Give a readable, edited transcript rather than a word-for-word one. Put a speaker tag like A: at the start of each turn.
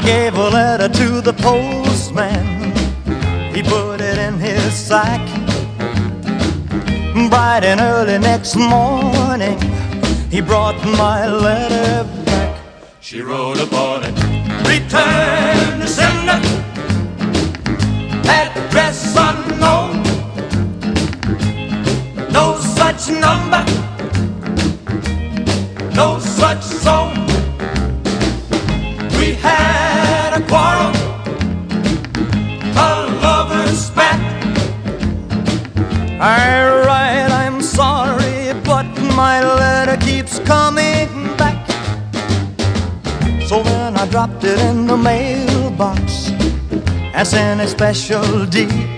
A: gave a letter to the postman. He put it in his sack. Bright and early next morning, he brought my letter back. She wrote upon it, return to sender, address unknown, no such number, no such zone. We had a quarrel, a lover's spat. I write, I'm sorry, but my letter keeps coming back. So then I dropped it in the mailbox and sent a special deed.